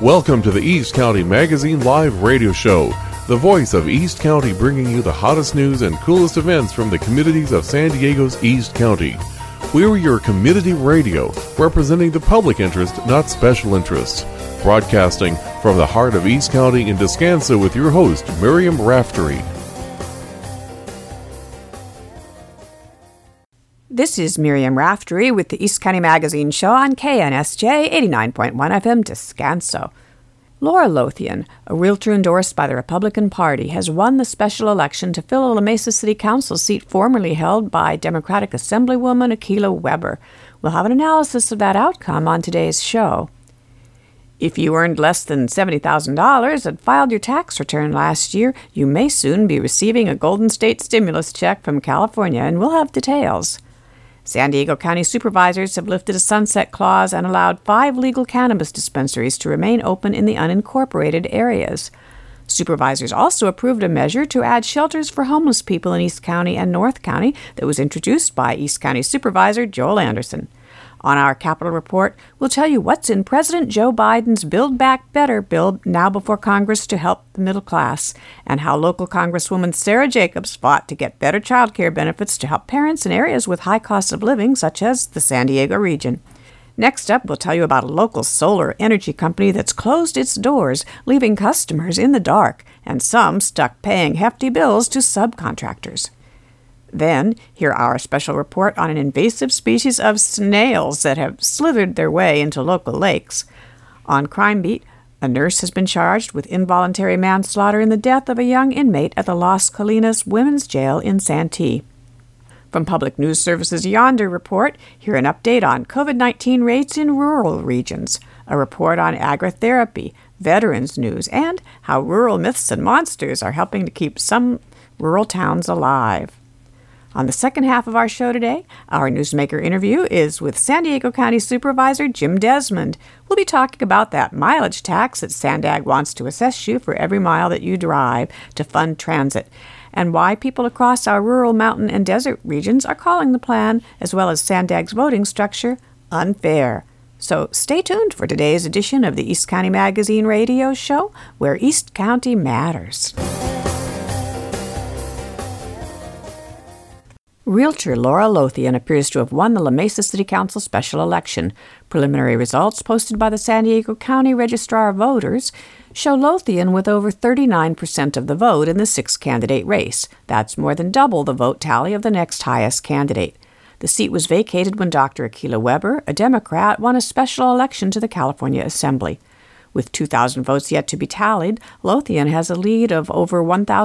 Welcome to the East County Magazine Live Radio Show, the voice of East County, bringing you the hottest news and coolest events from the communities of San Diego's East County. We're your community radio, representing the public interest, not special interests. Broadcasting from the heart of East County in Descanso with your host, Miriam Raftery. This is Miriam Raftery with the East County Magazine Show on KNSJ 89.1 FM Descanso. Laura Lothian, a realtor endorsed by the Republican Party, has won the special election to fill a La Mesa City Council seat formerly held by Democratic Assemblywoman Akilah Weber. We'll have an analysis of that outcome on today's show. If you earned less than $70,000 and filed your tax return last year, you may soon be receiving a Golden State stimulus check from California, and we'll have details. San Diego County supervisors have lifted a sunset clause and allowed 5 legal cannabis dispensaries to remain open in the unincorporated areas. Supervisors also approved a measure to add shelters for homeless people in East County and North County that was introduced by East County Supervisor Joel Anderson. On our Capitol Report, we'll tell you what's in President Joe Biden's Build Back Better bill now before Congress to help the middle class, and how local Congresswoman Sarah Jacobs fought to get better child care benefits to help parents in areas with high costs of living, such as the San Diego region. Next up, we'll tell you about a local solar energy company that's closed its doors, leaving customers in the dark, and some stuck paying hefty bills to subcontractors. Then, hear our special report on an invasive species of snails that have slithered their way into local lakes. On Crime Beat, a nurse has been charged with involuntary manslaughter in the death of a young inmate at the Las Colinas Women's Jail in Santee. From Public News Service's Yonder Report, hear an update on COVID-19 rates in rural regions, a report on agritherapy, veterans news, and how rural myths and monsters are helping to keep some rural towns alive. On the second half of our show today, our Newsmaker interview is with San Diego County Supervisor Jim Desmond. We'll be talking about that mileage tax that Sandag wants to assess you for every mile that you drive to fund transit, and why people across our rural mountain and desert regions are calling the plan, as well as Sandag's voting structure, unfair. So stay tuned for today's edition of the East County Magazine Radio Show, where East County matters. Realtor Laura Lothian appears to have won the La Mesa City Council special election. Preliminary results posted by the San Diego County Registrar of Voters show Lothian with over 39% of the vote in the 6-candidate race. That's more than double the vote tally of the next highest candidate. The seat was vacated when Dr. Akilah Weber, a Democrat, won a special election to the California Assembly. With 2,000 votes yet to be tallied, Lothian has a lead of over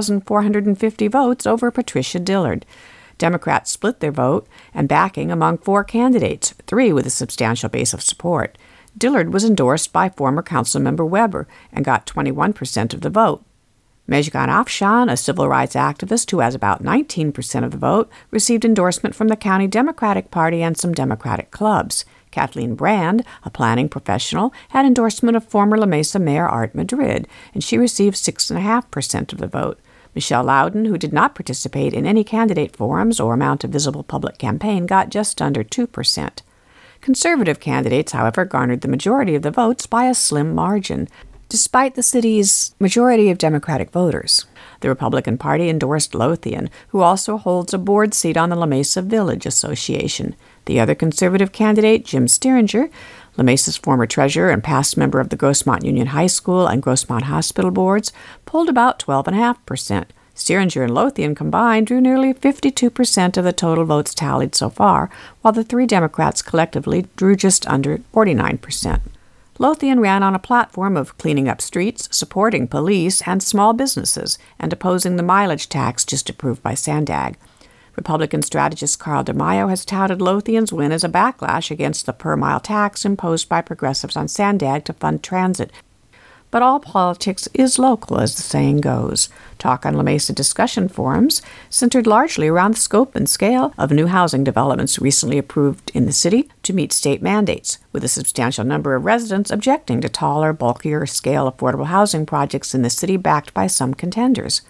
1,450 votes over Patricia Dillard. Democrats split their vote and backing among 4 candidates, 3 with a substantial base of support. Dillard was endorsed by former Councilmember Weber and got 21% of the vote. Mejgan Afshan, a civil rights activist who has about 19% of the vote, received endorsement from the County Democratic Party and some Democratic clubs. Kathleen Brand, a planning professional, had endorsement of former La Mesa Mayor Art Madrid, and she received 6.5% of the vote. Michelle Loudon, who did not participate in any candidate forums or mount a visible public campaign, got just under 2%. Conservative candidates, however, garnered the majority of the votes by a slim margin, despite the city's majority of Democratic voters. The Republican Party endorsed Lothian, who also holds a board seat on the La Mesa Village Association. The other conservative candidate, Jim Stieringer, La Mesa's former treasurer and past member of the Grossmont Union High School and Grossmont Hospital boards, polled about 12.5%. Stieringer and Lothian combined drew nearly 52% of the total votes tallied so far, while the 3 Democrats collectively drew just under 49%. Lothian ran on a platform of cleaning up streets, supporting police and small businesses, and opposing the mileage tax just approved by Sandag. Republican strategist Carl DeMaio has touted Lothian's win as a backlash against the per-mile tax imposed by progressives on Sandag to fund transit. But all politics is local, as the saying goes. Talk on La Mesa discussion forums centered largely around the scope and scale of new housing developments recently approved in the city to meet state mandates, with a substantial number of residents objecting to taller, bulkier scale affordable housing projects in the city backed by some contenders.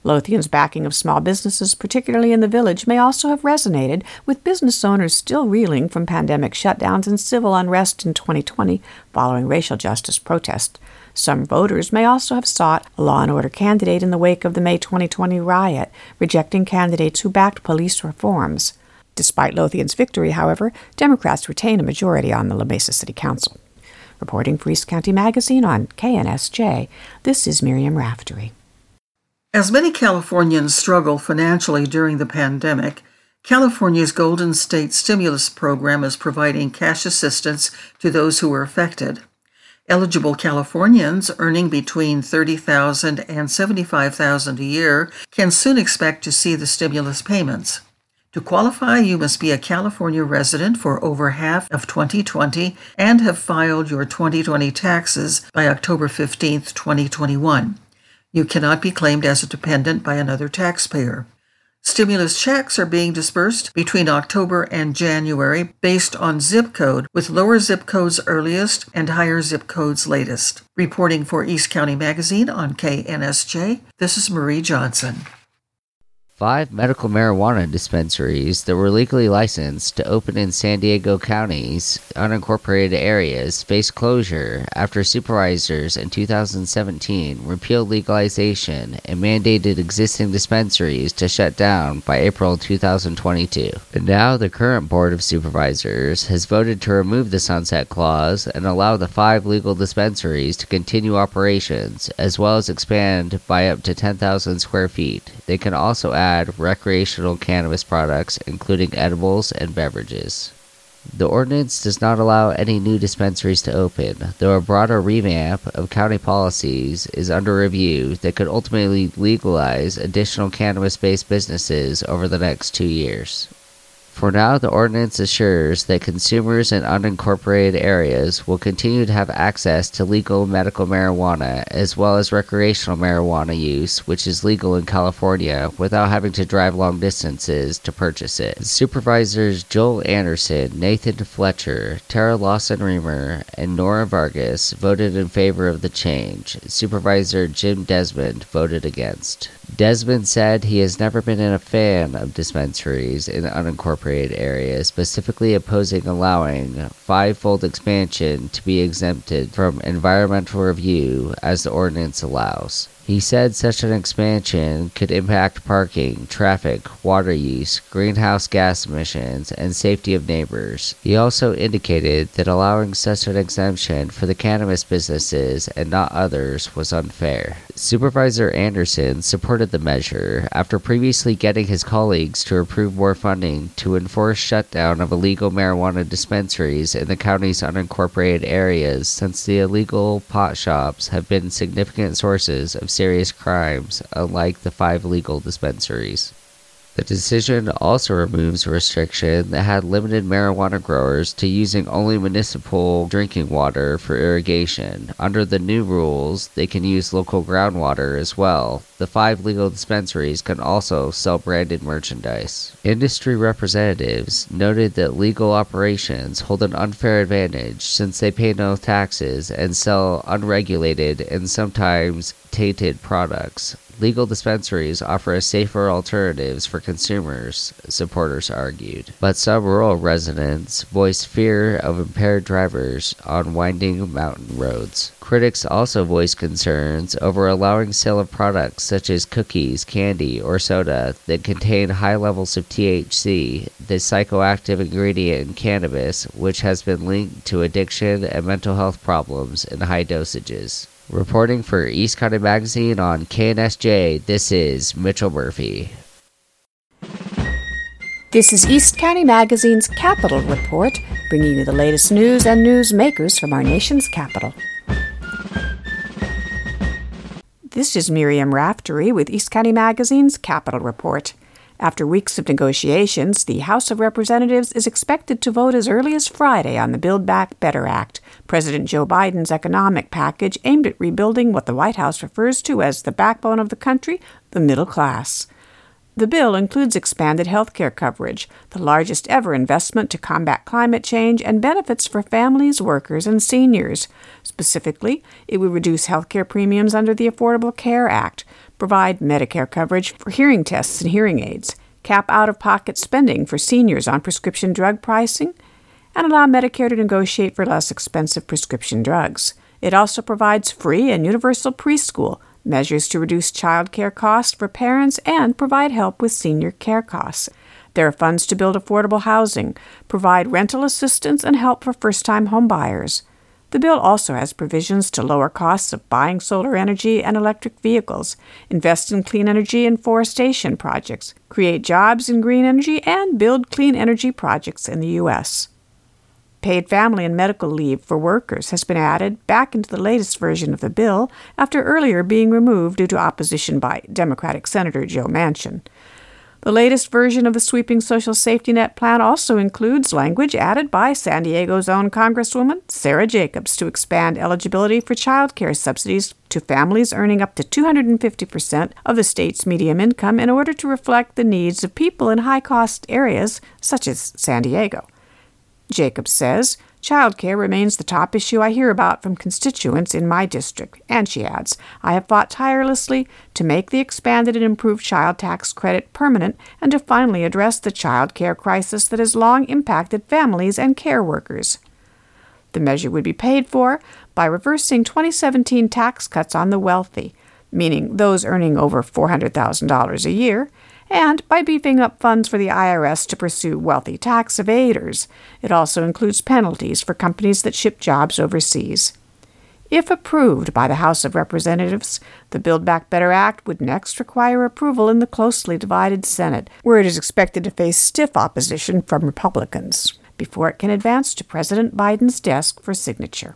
Lothian's backing of small businesses, particularly in the village, may also have resonated with business owners still reeling from pandemic shutdowns and civil unrest in 2020 following racial justice protests. Some voters may also have sought a law and order candidate in the wake of the May 2020 riot, rejecting candidates who backed police reforms. Despite Lothian's victory, however, Democrats retain a majority on the La Mesa City Council. Reporting for East County Magazine on KNSJ, this is Miriam Raftery. As many Californians struggle financially during the pandemic, California's Golden State Stimulus Program is providing cash assistance to those who were affected. Eligible Californians earning between $30,000 and $75,000 a year can soon expect to see the stimulus payments. To qualify, you must be a California resident for over half of 2020 and have filed your 2020 taxes by October 15, 2021. You cannot be claimed as a dependent by another taxpayer. Stimulus checks are being dispersed between October and January based on zip code, with lower zip codes earliest and higher zip codes latest. Reporting for East County Magazine on KNSJ, this is Marie Johnson. 5 medical marijuana dispensaries that were legally licensed to open in San Diego County's unincorporated areas faced closure after supervisors in 2017 repealed legalization and mandated existing dispensaries to shut down by April 2022. And now the current Board of Supervisors has voted to remove the sunset clause and allow the 5 legal dispensaries to continue operations, as well as expand by up to 10,000 square feet. They can also add recreational cannabis products, including edibles and beverages. The ordinance does not allow any new dispensaries to open, though a broader revamp of county policies is under review that could ultimately legalize additional cannabis-based businesses over the next 2 years. For now, the ordinance assures that consumers in unincorporated areas will continue to have access to legal medical marijuana as well as recreational marijuana use, which is legal in California, without having to drive long distances to purchase it. Supervisors Joel Anderson, Nathan Fletcher, Tara Lawson-Remer, and Nora Vargas voted in favor of the change. Supervisor Jim Desmond voted against. Desmond said he has never been a fan of dispensaries in unincorporated areas, specifically opposing allowing 5-fold expansion to be exempted from environmental review as the ordinance allows. He said such an expansion could impact parking, traffic, water use, greenhouse gas emissions, and safety of neighbors. He also indicated that allowing such an exemption for the cannabis businesses and not others was unfair. Supervisor Anderson supported the measure after previously getting his colleagues to approve more funding to enforce shutdown of illegal marijuana dispensaries in the county's unincorporated areas, since the illegal pot shops have been significant sources of serious crimes, unlike the 5 legal dispensaries. The decision also removes a restriction that had limited marijuana growers to using only municipal drinking water for irrigation. Under the new rules, they can use local groundwater as well. The 5 legal dispensaries can also sell branded merchandise. Industry representatives noted that legal operations hold an unfair advantage since they pay no taxes and sell unregulated and sometimes tainted products. Legal dispensaries offer a safer alternatives for consumers, supporters argued. But some rural residents voiced fear of impaired drivers on winding mountain roads. Critics also voiced concerns over allowing sale of products such as cookies, candy, or soda that contain high levels of THC, the psychoactive ingredient in cannabis, which has been linked to addiction and mental health problems in high dosages. Reporting for East County Magazine on KNSJ, this is Mitchell Murphy. This is East County Magazine's Capital Report, bringing you the latest news and newsmakers from our nation's capital. This is Miriam Raftery with East County Magazine's Capital Report. After weeks of negotiations, the House of Representatives is expected to vote as early as Friday on the Build Back Better Act, President Joe Biden's economic package aimed at rebuilding what the White House refers to as the backbone of the country, the middle class. The bill includes expanded health care coverage, the largest ever investment to combat climate change, and benefits for families, workers, and seniors. Specifically, it would reduce health care premiums under the Affordable Care Act, provide Medicare coverage for hearing tests and hearing aids, cap out-of-pocket spending for seniors on prescription drug pricing, and allow Medicare to negotiate for less expensive prescription drugs. It also provides free and universal preschool, measures to reduce child care costs for parents, and provide help with senior care costs. There are funds to build affordable housing, provide rental assistance, and help for first-time homebuyers. The bill also has provisions to lower costs of buying solar energy and electric vehicles, invest in clean energy and forestation projects, create jobs in green energy, and build clean energy projects in the U.S. Paid family and medical leave for workers has been added back into the latest version of the bill after earlier being removed due to opposition by Democratic Senator Joe Manchin. The latest version of the sweeping social safety net plan also includes language added by San Diego's own Congresswoman Sarah Jacobs to expand eligibility for child care subsidies to families earning up to 250% of the state's median income in order to reflect the needs of people in high-cost areas such as San Diego. Jacobs says, "Child care remains the top issue I hear about from constituents in my district," and she adds, "I have fought tirelessly to make the expanded and improved child tax credit permanent and to finally address the child care crisis that has long impacted families and care workers." The measure would be paid for by reversing 2017 tax cuts on the wealthy, meaning those earning over $400,000 a year, and by beefing up funds for the IRS to pursue wealthy tax evaders. It also includes penalties for companies that ship jobs overseas. If approved by the House of Representatives, the Build Back Better Act would next require approval in the closely divided Senate, where it is expected to face stiff opposition from Republicans, before it can advance to President Biden's desk for signature.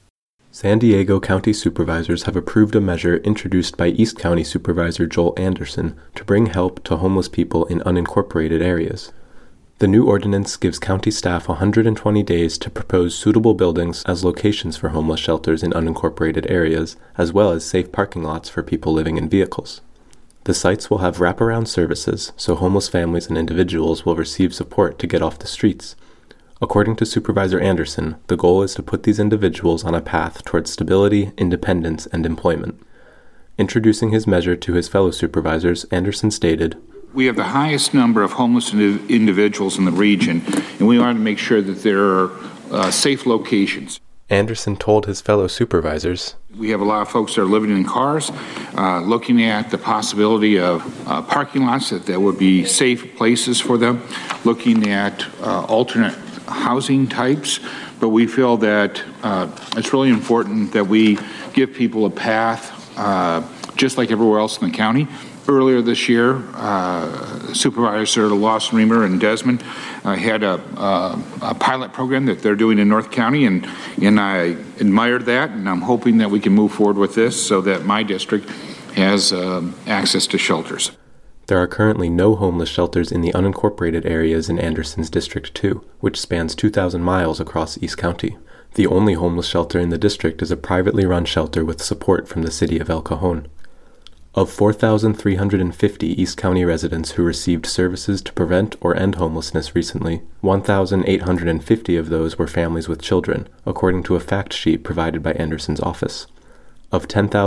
San Diego County Supervisors have approved a measure introduced by East County Supervisor Joel Anderson to bring help to homeless people in unincorporated areas. The new ordinance gives county staff 120 days to propose suitable buildings as locations for homeless shelters in unincorporated areas, as well as safe parking lots for people living in vehicles. The sites will have wraparound services, so homeless families and individuals will receive support to get off the streets. According to Supervisor Anderson, the goal is to put these individuals on a path towards stability, independence, and employment. Introducing his measure to his fellow supervisors, Anderson stated, "We have the highest number of homeless individuals in the region, and we want to make sure that there are safe locations." Anderson told his fellow supervisors, "We have a lot of folks that are living in cars, looking at the possibility of parking lots that would be safe places for them, looking at alternate housing types, but we feel that it's really important that we give people a path just like everywhere else in the county. Earlier this year, Supervisor Lawson Reamer and Desmond had a pilot program that they're doing in North County, and I admired that, and I'm hoping that we can move forward with this so that my district has access to shelters." There are currently no homeless shelters in the unincorporated areas in Anderson's District 2, which spans 2,000 miles across East County. The only homeless shelter in the district is a privately run shelter with support from the city of El Cajon. Of 4,350 East County residents who received services to prevent or end homelessness recently, 1,850 of those were families with children, according to a fact sheet provided by Anderson's office. Of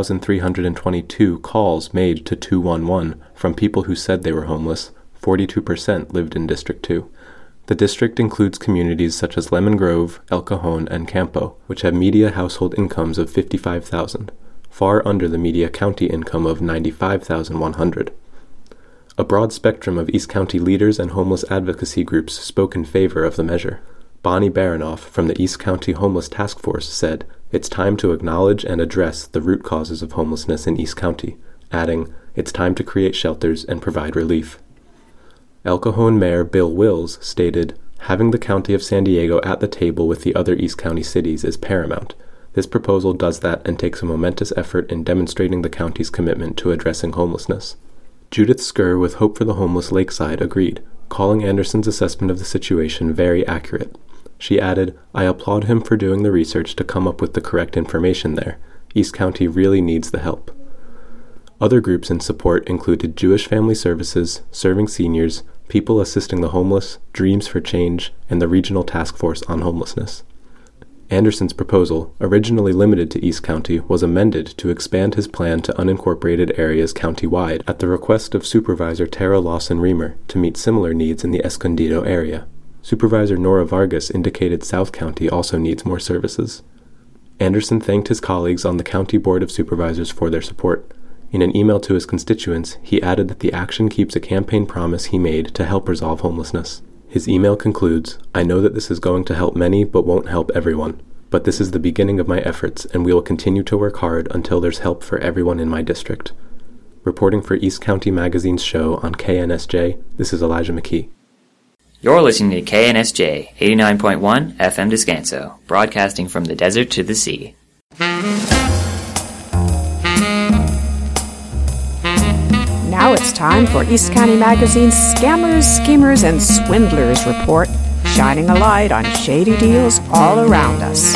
10,322 calls made to 211 from people who said they were homeless, 42% lived in District 2. The district includes communities such as Lemon Grove, El Cajon, and Campo, which have median household incomes of $55,000, far under the median county income of $95,100. A broad spectrum of East County leaders and homeless advocacy groups spoke in favor of the measure. Bonnie Baranoff from the East County Homeless Task Force said, "It's time to acknowledge and address the root causes of homelessness in East County," adding, "It's time to create shelters and provide relief." El Cajon Mayor Bill Wills stated, "Having the County of San Diego at the table with the other East County cities is paramount. This proposal does that and takes a momentous effort in demonstrating the county's commitment to addressing homelessness." Judith Skur with Hope for the Homeless Lakeside agreed, calling Anderson's assessment of the situation very accurate. She added, "I applaud him for doing the research to come up with the correct information there. East County really needs the help." Other groups in support included Jewish Family Services, Serving Seniors, People Assisting the Homeless, Dreams for Change, and the Regional Task Force on Homelessness. Anderson's proposal, originally limited to East County, was amended to expand his plan to unincorporated areas countywide at the request of Supervisor Tara Lawson-Remer to meet similar needs in the Escondido area. Supervisor Nora Vargas indicated South County also needs more services. Anderson thanked his colleagues on the County Board of Supervisors for their support. In an email to his constituents, he added that the action keeps a campaign promise he made to help resolve homelessness. His email concludes, "I know that this is going to help many but won't help everyone. But this is the beginning of my efforts, and we will continue to work hard until there's help for everyone in my district." Reporting for East County Magazine's show on KNSJ, this is Elijah McKee. You're listening to KNSJ 89.1 FM Descanso, broadcasting from the desert to the sea. Now it's time for East County Magazine's Scammers, Schemers, and Swindlers report, shining a light on shady deals all around us.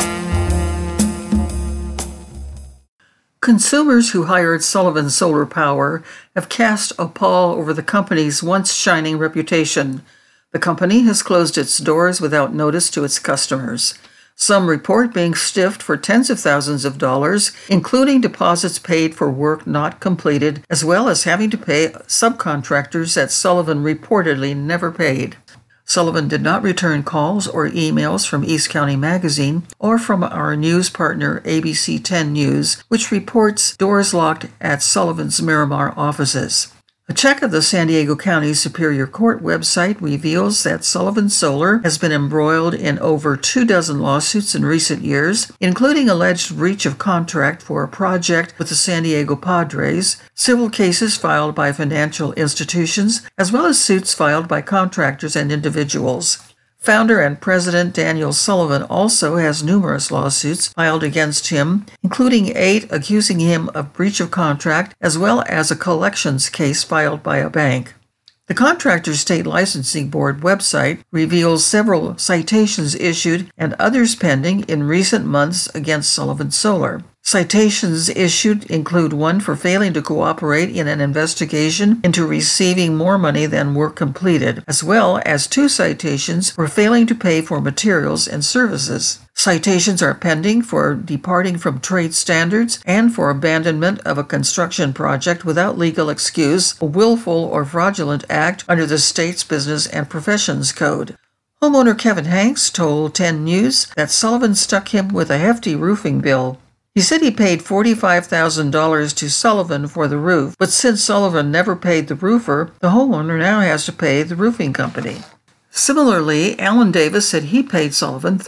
Consumers who hired Sullivan Solar Power have cast a pall over the company's once shining reputation. The company has closed its doors without notice to its customers. Some report being stiffed for tens of thousands of dollars, including deposits paid for work not completed, as well as having to pay subcontractors that Sullivan reportedly never paid. Sullivan did not return calls or emails from East County Magazine or from our news partner ABC 10 News, which reports doors locked at Sullivan's Miramar offices. A check of the San Diego County Superior Court website reveals that Sullivan Solar has been embroiled in over 24 lawsuits in recent years, including alleged breach of contract for a project with the San Diego Padres, civil cases filed by financial institutions, as well as suits filed by contractors and individuals. Founder and President Daniel Sullivan also has numerous lawsuits filed against him, including 8 accusing him of breach of contract, as well as a collections case filed by a bank. The Contractors State Licensing Board website reveals several citations issued and others pending in recent months against Sullivan Solar. Citations issued include one for failing to cooperate in an investigation into receiving more money than work completed, as well as 2 citations for failing to pay for materials and services. Citations are pending for departing from trade standards and for abandonment of a construction project without legal excuse, a willful or fraudulent act under the state's Business and Professions Code. Homeowner Kevin Hanks told 10 News that Sullivan stuck him with a hefty roofing bill. He said he paid $45,000 to Sullivan for the roof, but since Sullivan never paid the roofer, the homeowner now has to pay the roofing company. Similarly, Alan Davis said he paid Sullivan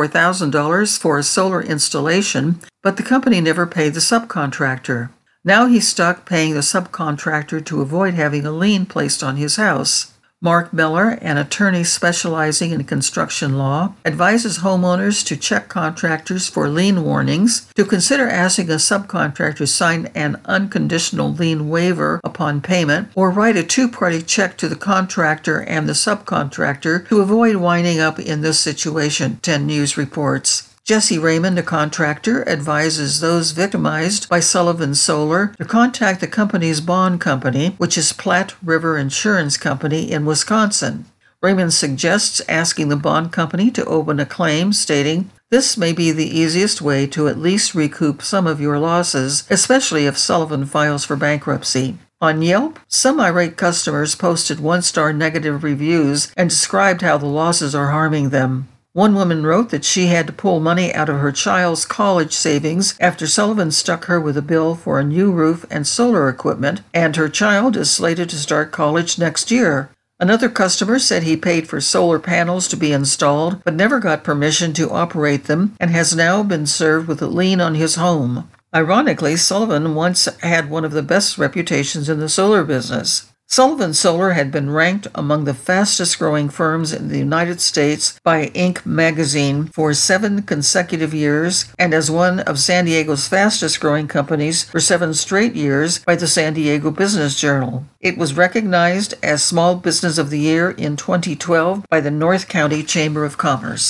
$34,000 for a solar installation, but the company never paid the subcontractor. Now he's stuck paying the subcontractor to avoid having a lien placed on his house. Mark Miller, an attorney specializing in construction law, advises homeowners to check contractors for lien warnings, to consider asking a subcontractor sign an unconditional lien waiver upon payment, or write a 2-party check to the contractor and the subcontractor to avoid winding up in this situation, 10 News reports. Jesse Raymond, a contractor, advises those victimized by Sullivan Solar to contact the company's bond company, which is Platte River Insurance Company in Wisconsin. Raymond suggests asking the bond company to open a claim, stating, "This may be the easiest way to at least recoup some of your losses, especially if Sullivan files for bankruptcy." On Yelp, some irate customers posted 1-star negative reviews and described how the losses are harming them. One woman wrote that she had to pull money out of her child's college savings after Sullivan stuck her with a bill for a new roof and solar equipment, and her child is slated to start college next year. Another customer said he paid for solar panels to be installed, but never got permission to operate them, and has now been served with a lien on his home. Ironically, Sullivan once had one of the best reputations in the solar business. Sullivan Solar had been ranked among the fastest-growing firms in the United States by Inc. magazine for 7 consecutive years, and as one of San Diego's fastest-growing companies for 7 straight years by the San Diego Business Journal. It was recognized as Small Business of the Year in 2012 by the North County Chamber of Commerce.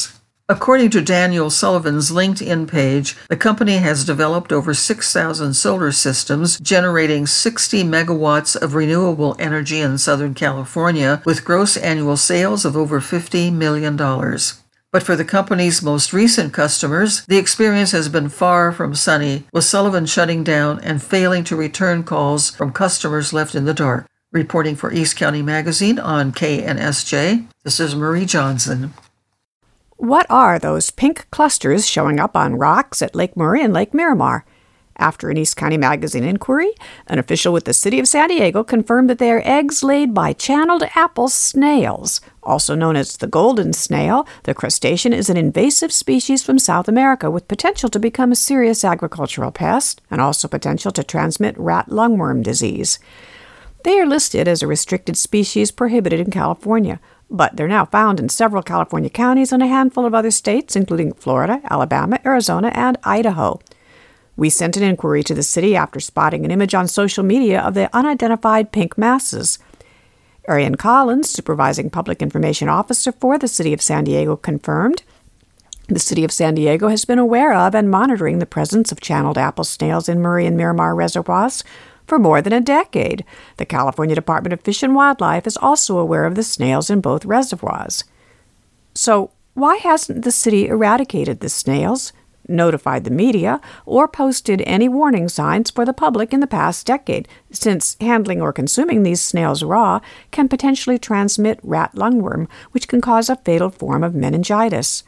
According to Daniel Sullivan's LinkedIn page, the company has developed over 6,000 solar systems, generating 60 megawatts of renewable energy in Southern California, with gross annual sales of over $50 million. But for the company's most recent customers, the experience has been far from sunny, with Sullivan shutting down and failing to return calls from customers left in the dark. Reporting for East County Magazine on KNSJ, this is Marie Johnson. What are those pink clusters showing up on rocks at Lake Murray and Lake Miramar? After an East County Magazine inquiry, an official with the city of San Diego confirmed that they are eggs laid by channeled apple snails. Also known as the golden snail, the crustacean is an invasive species from South America with potential to become a serious agricultural pest and also potential to transmit rat lungworm disease. They are listed as a restricted species prohibited in California, but they're now found in several California counties and a handful of other states, including Florida, Alabama, Arizona, and Idaho. We sent an inquiry to the city after spotting an image on social media of the unidentified pink masses. Arian Collins, supervising public information officer for the city of San Diego, confirmed the city of San Diego has been aware of and monitoring the presence of channeled apple snails in Murray and Miramar reservoirs for more than a decade. The California Department of Fish and Wildlife is also aware of the snails in both reservoirs. So, why hasn't the city eradicated the snails, notified the media, or posted any warning signs for the public in the past decade, since handling or consuming these snails raw can potentially transmit rat lungworm, which can cause a fatal form of meningitis?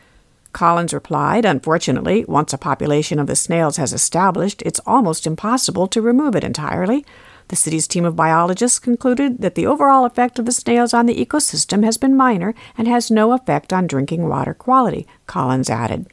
Collins replied, "Unfortunately, once a population of the snails has established, it's almost impossible to remove it entirely. The city's team of biologists concluded that the overall effect of the snails on the ecosystem has been minor and has no effect on drinking water quality," Collins added.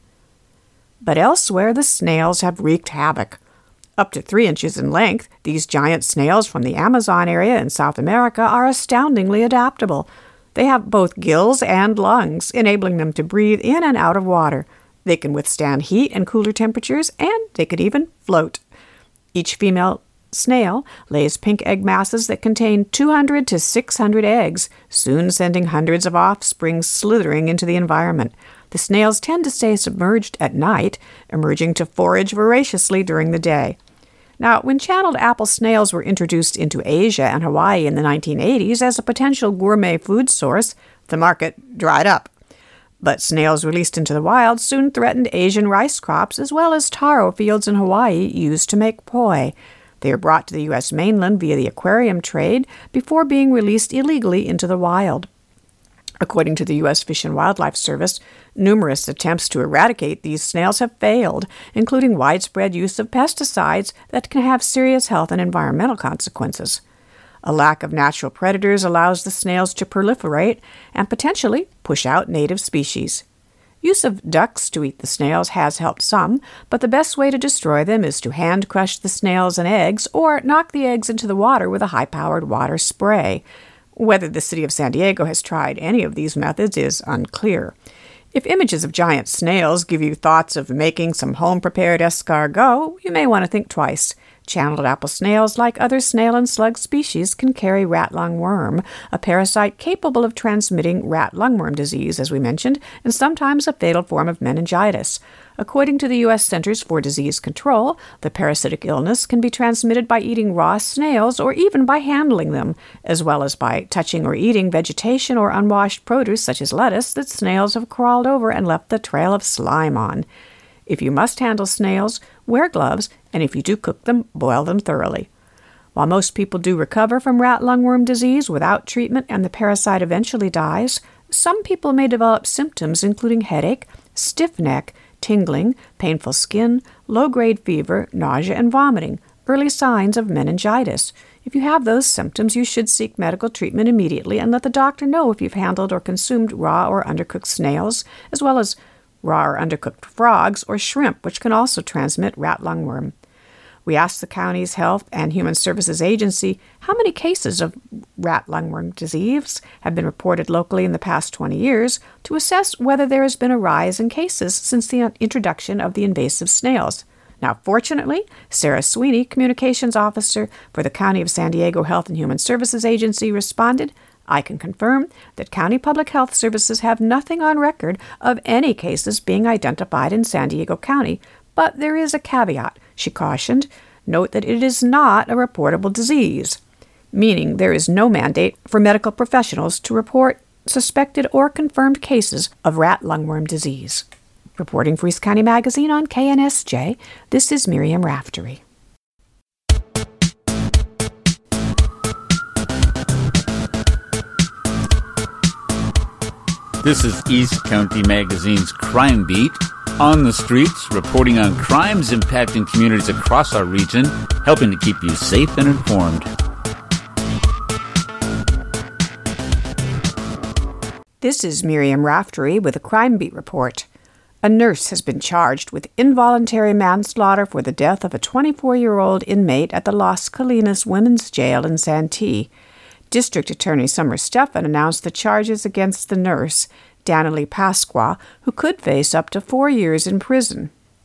But elsewhere, the snails have wreaked havoc. Up to 3 inches in length, these giant snails from the Amazon area in South America are astoundingly adaptable. They have both gills and lungs, enabling them to breathe in and out of water. They can withstand heat and cooler temperatures, and they can even float. Each female snail lays pink egg masses that contain 200 to 600 eggs, soon sending hundreds of offspring slithering into the environment. The snails tend to stay submerged at night, emerging to forage voraciously during the day. Now, when channeled apple snails were introduced into Asia and Hawaii in the 1980s as a potential gourmet food source, the market dried up. But snails released into the wild soon threatened Asian rice crops as well as taro fields in Hawaii used to make poi. They are brought to the U.S. mainland via the aquarium trade before being released illegally into the wild. According to the U.S. Fish and Wildlife Service, numerous attempts to eradicate these snails have failed, including widespread use of pesticides that can have serious health and environmental consequences. A lack of natural predators allows the snails to proliferate and potentially push out native species. Use of ducks to eat the snails has helped some, but the best way to destroy them is to hand crush the snails and eggs or knock the eggs into the water with a high-powered water spray. Whether the city of San Diego has tried any of these methods is unclear. If images of giant snails give you thoughts of making some home-prepared escargot, you may want to think twice. Channeled apple snails, like other snail and slug species, can carry rat lungworm, a parasite capable of transmitting rat lungworm disease, as we mentioned, and sometimes a fatal form of meningitis. According to the U.S. Centers for Disease Control, the parasitic illness can be transmitted by eating raw snails or even by handling them, as well as by touching or eating vegetation or unwashed produce such as lettuce that snails have crawled over and left a trail of slime on. If you must handle snails, wear gloves, and if you do cook them, boil them thoroughly. While most people do recover from rat lungworm disease without treatment and the parasite eventually dies, some people may develop symptoms including headache, stiff neck, tingling, painful skin, low-grade fever, nausea, and vomiting, early signs of meningitis. If you have those symptoms, you should seek medical treatment immediately and let the doctor know if you've handled or consumed raw or undercooked snails, as well as raw or undercooked frogs or shrimp, which can also transmit rat lungworm. We asked the county's Health and Human Services Agency how many cases of rat lungworm disease have been reported locally in the past 20 years to assess whether there has been a rise in cases since the introduction of the invasive snails. Now, fortunately, Sarah Sweeney, Communications Officer for the County of San Diego Health and Human Services Agency, responded, I can confirm that County Public Health Services have nothing on record of any cases being identified in San Diego County, but there is a caveat, she cautioned. Note that it is not a reportable disease, meaning there is no mandate for medical professionals to report suspected or confirmed cases of rat lungworm disease. Reporting for East County Magazine on KNSJ, this is Miriam Raftery. This is East County Magazine's Crime Beat. On the streets, reporting on crimes impacting communities across our region, helping to keep you safe and informed. This is Miriam Raftery with a Crime Beat report. A nurse has been charged with involuntary manslaughter for the death of a 24-year-old inmate at the Las Colinas Women's Jail in Santee. District Attorney Summer Stephan announced the charges against the nurse, Danilee Pasqua, who could face up to 4 years in prison.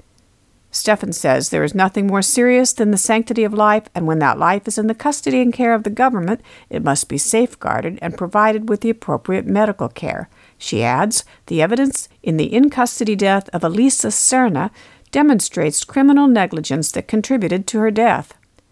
Stephan says there is nothing more serious than the sanctity of life, and when that life is in the custody and care of the government, it must be safeguarded and provided with the appropriate medical care. She adds, the evidence in the in-custody death of Elisa Serna demonstrates criminal negligence that contributed to her death.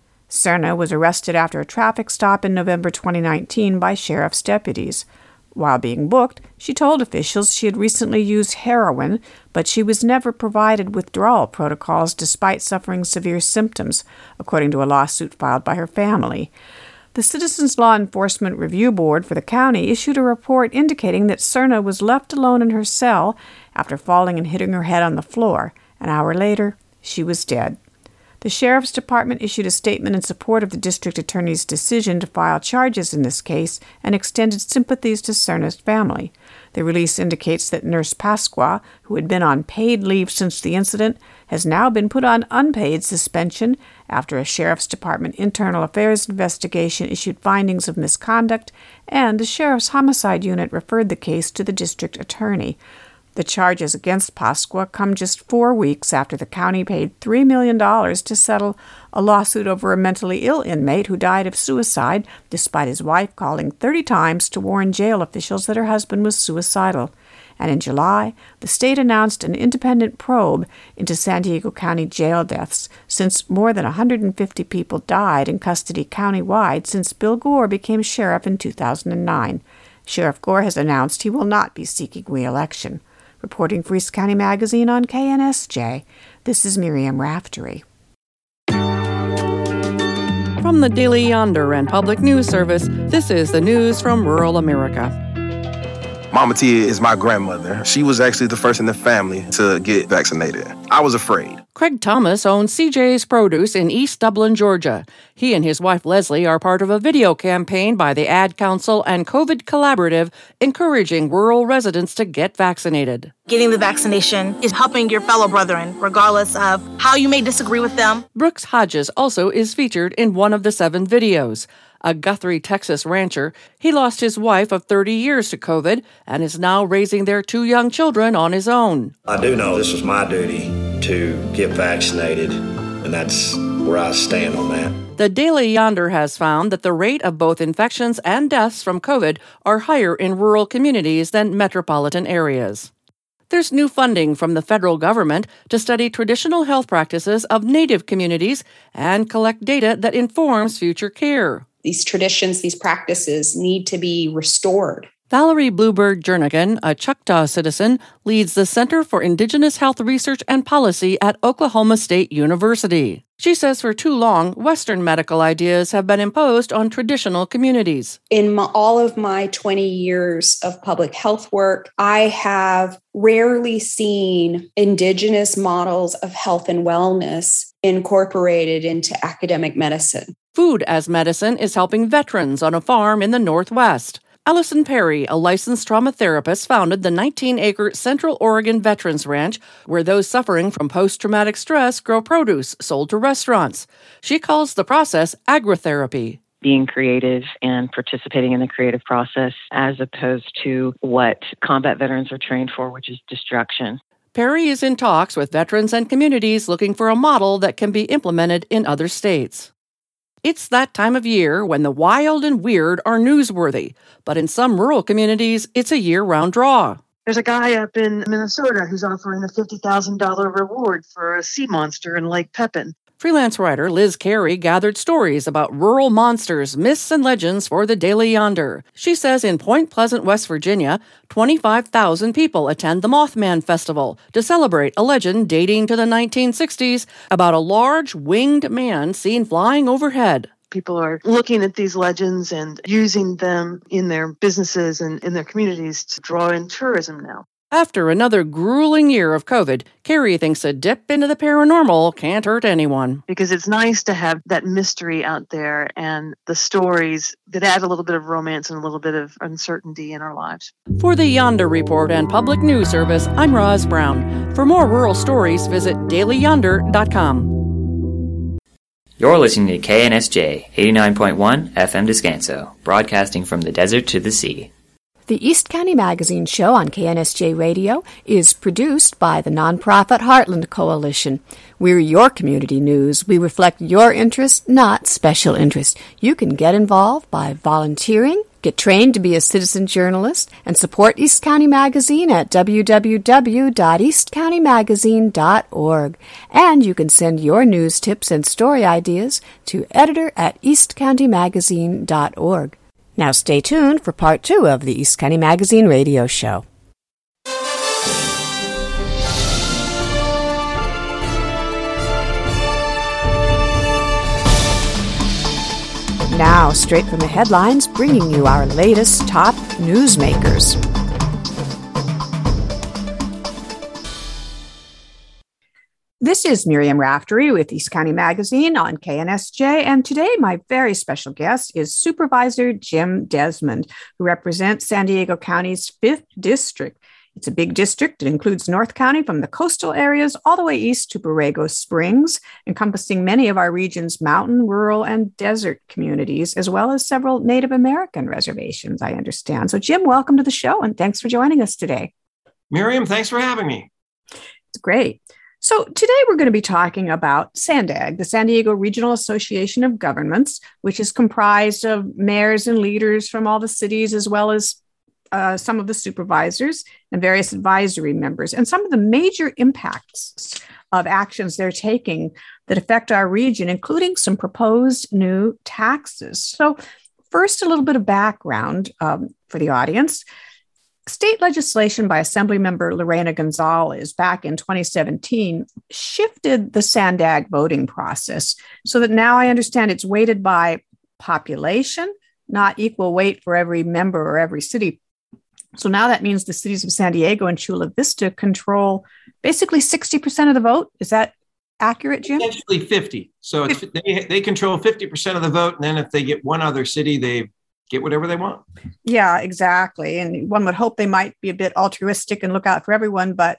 Serna was arrested after a traffic stop in November 2019 by sheriff's deputies. While being booked, she told officials she had recently used heroin, but she was never provided withdrawal protocols despite suffering severe symptoms, according to a lawsuit filed by her family. The Citizens Law Enforcement Review Board for the county issued a report indicating that Serna was left alone in her cell after falling and hitting her head on the floor. An hour later, she was dead. The Sheriff's Department issued a statement in support of the district attorney's decision to file charges in this case and extended sympathies to Serna's family. The release indicates that Nurse Pasqua, who had been on paid leave since the incident, has now been put on unpaid suspension after a Sheriff's Department internal affairs investigation issued findings of misconduct, and the Sheriff's Homicide Unit referred the case to the district attorney. The charges against Pasqua come just 4 weeks after the county paid $3 million to settle a lawsuit over a mentally ill inmate who died of suicide, despite his wife calling 30 times to warn jail officials that her husband was suicidal. And in July, the state announced an independent probe into San Diego County jail deaths, since more than 150 people died in custody countywide since Bill Gore became sheriff in 2009. Sheriff Gore has announced he will not be seeking re-election. Reporting for East County Magazine on KNSJ, this is Miriam Raftery. From the Daily Yonder and Public News Service, this is the news from rural America. Mama Tia is my grandmother. She was actually the first in the family to get vaccinated. I was afraid. Craig Thomas owns CJ's Produce in East Dublin, Georgia. He and his wife Leslie are part of a video campaign by the Ad Council and COVID Collaborative encouraging rural residents to get vaccinated. Getting the vaccination is helping your fellow brethren, regardless of how you may disagree with them. Brooks Hodges also is featured in one of the 7 videos. A Guthrie, Texas rancher, he lost his wife of 30 years to COVID and is now raising their 2 young children on his own. I do know this is my duty to get vaccinated, and that's where I stand on that. The Daily Yonder has found that the rate of both infections and deaths from COVID are higher in rural communities than metropolitan areas. There's new funding from the federal government to study traditional health practices of Native communities and collect data that informs future care. These traditions, these practices need to be restored. Valerie Bluebird Jernigan, a Choctaw citizen, leads the Center for Indigenous Health Research and Policy at Oklahoma State University. She says for too long, Western medical ideas have been imposed on traditional communities. In all of my 20 years of public health work, I have rarely seen Indigenous models of health and wellness incorporated into academic medicine. Food as medicine is helping veterans on a farm in the Northwest. Allison Perry, a licensed trauma therapist, founded the 19-acre Central Oregon Veterans Ranch, where those suffering from post-traumatic stress grow produce sold to restaurants. She calls the process agritherapy. Being creative and participating in the creative process as opposed to what combat veterans are trained for, which is destruction. Perry is in talks with veterans and communities looking for a model that can be implemented in other states. It's that time of year when the wild and weird are newsworthy, but in some rural communities, it's a year-round draw. There's a guy up in Minnesota who's offering a $50,000 reward for a sea monster in Lake Pepin. Freelance writer Liz Carey gathered stories about rural monsters, myths, and legends for the Daily Yonder. She says in Point Pleasant, West Virginia, 25,000 people attend the Mothman Festival to celebrate a legend dating to the 1960s about a large winged man seen flying overhead. People are looking at these legends and using them in their businesses and in their communities to draw in tourism now. After another grueling year of COVID, Carrie thinks a dip into the paranormal can't hurt anyone. Because it's nice to have that mystery out there and the stories that add a little bit of romance and a little bit of uncertainty in our lives. For the Yonder Report and Public News Service, I'm Roz Brown. For more rural stories, visit dailyyonder.com. You're listening to KNSJ 89.1 FM Descanso, broadcasting from the desert to the sea. The East County Magazine show on KNSJ Radio is produced by the nonprofit Heartland Coalition. We're your community news. We reflect your interest, not special interest. You can get involved by volunteering, get trained to be a citizen journalist, and support East County Magazine at www.eastcountymagazine.org. And you can send your news tips and story ideas to editor@eastcountymagazine.org. Now stay tuned for part 2 of the East County Magazine radio show. Now, straight from the headlines, bringing you our latest top newsmakers. This is Miriam Raftery with East County Magazine on KNSJ, and today my very special guest is Supervisor Jim Desmond, who represents San Diego County's 5th District. It's a big district. It includes North County from the coastal areas all the way east to Borrego Springs, encompassing many of our region's mountain, rural, and desert communities, as well as several Native American reservations, I understand. So, Jim, welcome to the show, and thanks for joining us today. Miriam, thanks for having me. It's great. So today we're going to be talking about SANDAG, the San Diego Regional Association of Governments, which is comprised of mayors and leaders from all the cities, as well as some of the supervisors and various advisory members, and some of the major impacts of actions they're taking that affect our region, including some proposed new taxes. So first, a little bit of background for the audience. State legislation by Assemblymember Lorena Gonzalez back in 2017 shifted the SANDAG voting process so that now I understand it's weighted by population, not equal weight for every member or every city. So now that means the cities of San Diego and Chula Vista control basically 60% of the vote. Is that accurate, Jim? Essentially 50. So it's, they control 50% of the vote, and then if they get one other city, they get whatever they want. Yeah, exactly. And one would hope they might be a bit altruistic and look out for everyone, but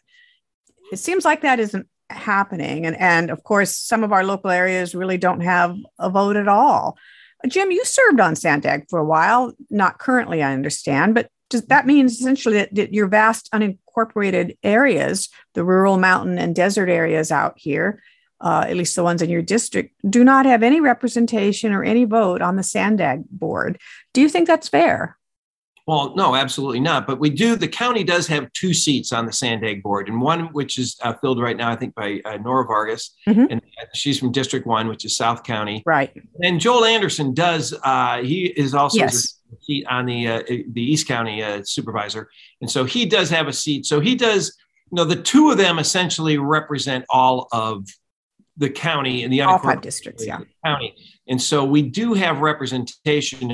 it seems like that isn't happening. And of course, some of our local areas really don't have a vote at all. Jim, you served on SANDAG for a while, not currently, I understand, but that means essentially that your vast unincorporated areas, the rural, mountain, and desert areas out here, at least the ones in your district, do not have any representation or any vote on the SANDAG board. Do you think that's fair? Well, no, absolutely not. But we do. The county does have 2 seats on the SANDAG board, and one which is filled right now, I think, by Nora Vargas, and she's from District 1, which is South County. Right. And Joel Anderson does. He is also a seat on the East County supervisor, and so he does have a seat. So he does. You know, the 2 of them essentially represent all of the county and the all 5 districts, county. And so we do have representation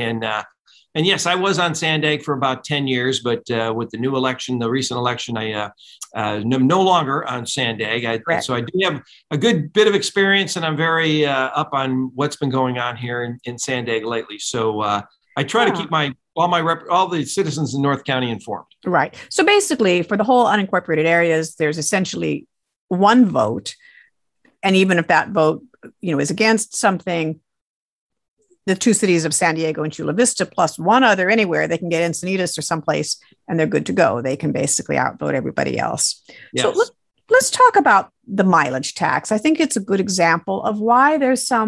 and yes, I was on SANDAG for about 10 years, but with the new election, the recent election, I am no longer on SANDAG. So I do have a good bit of experience, and I'm very up on what's been going on here in SANDAG lately. So I try to keep all the citizens in North County informed. Right. So basically, for the whole unincorporated areas, there's essentially one vote. And even if that vote, is against something, the 2 cities of San Diego and Chula Vista plus one other anywhere, they can get Encinitas or someplace and they're good to go. They can basically outvote everybody else. Yes. So let's talk about the mileage tax. I think it's a good example of why there's some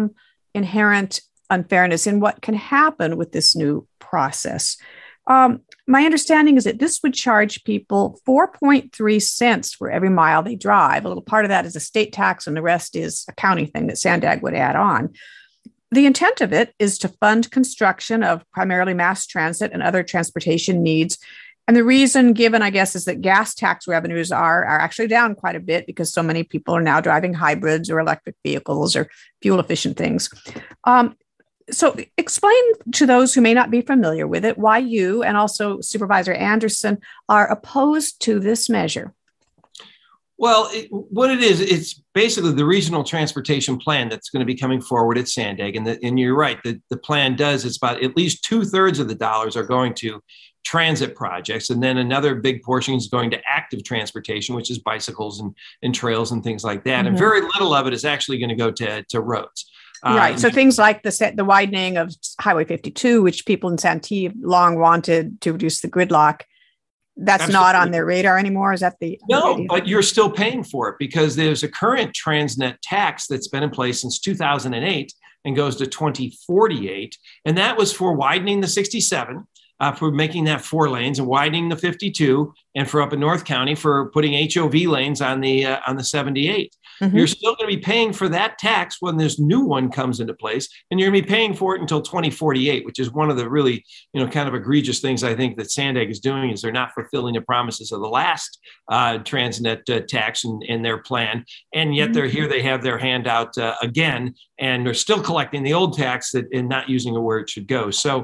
inherent unfairness in what can happen with this new process. My understanding is that this would charge people 4.3 cents for every mile they drive. A little part of that is a state tax, and the rest is a county thing that Sandag would add on. The intent of it is to fund construction of primarily mass transit and other transportation needs. And the reason given, I guess, is that gas tax revenues are actually down quite a bit because so many people are now driving hybrids or electric vehicles or fuel-efficient things. So explain to those who may not be familiar with it why you and also Supervisor Anderson are opposed to this measure. Well, what it is, it's basically the regional transportation plan that's going to be coming forward at Sandag. And you're right, the plan does, it's about at least 2/3 of the dollars are going to transit projects. And then another big portion is going to active transportation, which is bicycles and trails and things like that. Mm-hmm. And very little of it is actually going to go to roads. Right. So things like the widening of Highway 52, which people in Santee have long wanted to reduce the gridlock, that's absolutely not on their radar anymore. Is that No, but you're still paying for it because there's a current Transnet tax that's been in place since 2008 and goes to 2048. And that was for widening the 67, for making that 4 lanes, and widening the 52, and for up in North County for putting HOV lanes on the 78. Mm-hmm. You're still going to be paying for that tax when this new one comes into place, and you're going to be paying for it until 2048, which is one of the really, kind of egregious things I think that Sandag is doing is they're not fulfilling the promises of the last Transnet tax in their plan, and yet they're here. They have their hand out again, and they're still collecting the old tax and not using it where it should go. So,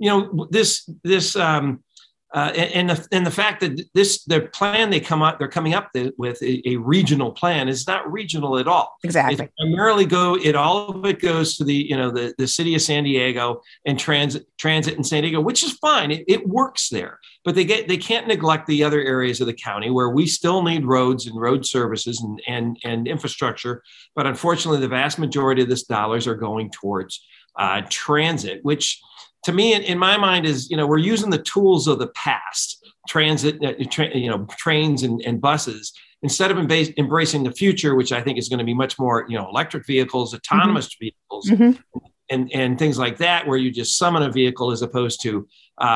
and the fact that the plan they're coming up with a regional plan is not regional at all. Exactly. All of it goes to the city of San Diego and transit in San Diego, which is fine. It works there, but they can't neglect the other areas of the county where we still need roads and road services and infrastructure. But unfortunately, the vast majority of this dollars are going towards transit, which to me, in my mind, is, we're using the tools of the past, transit, trains and buses, instead of embracing the future, which I think is going to be much more, electric vehicles, autonomous vehicles, and things like that, where you just summon a vehicle as opposed to,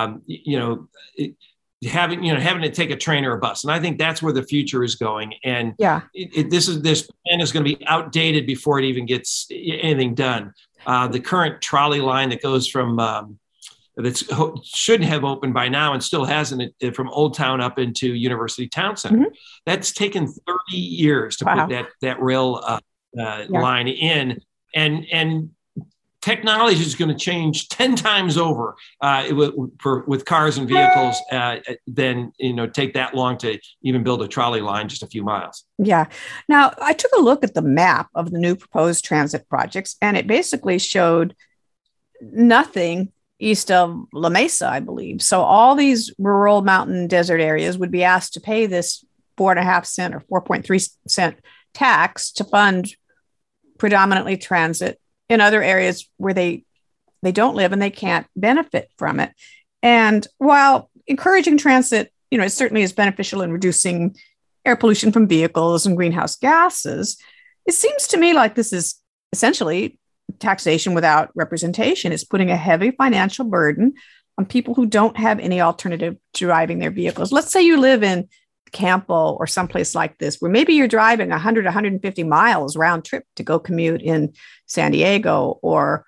having to take a train or a bus. And I think that's where the future is going. And this plan is going to be outdated before it even gets anything done. The current trolley line that goes from that should have opened by now and still hasn't, from Old Town up into University Town Center. That's taken 30 years to put that rail line in, and technology is going to change 10 times over with cars and vehicles than take that long to even build a trolley line just a few miles. Yeah. Now, I took a look at the map of the new proposed transit projects, and it basically showed nothing east of La Mesa, I believe. So all these rural mountain desert areas would be asked to pay this 4.5 cent or 4.3 cent tax to fund predominantly transit in other areas where they don't live and they can't benefit from it. And while encouraging transit, it certainly is beneficial in reducing air pollution from vehicles and greenhouse gases, it seems to me like this is essentially taxation without representation. It's putting a heavy financial burden on people who don't have any alternative to driving their vehicles. Let's say you live in Campo or someplace like this, where maybe you're driving 100, 150 miles round trip to go commute in San Diego, or,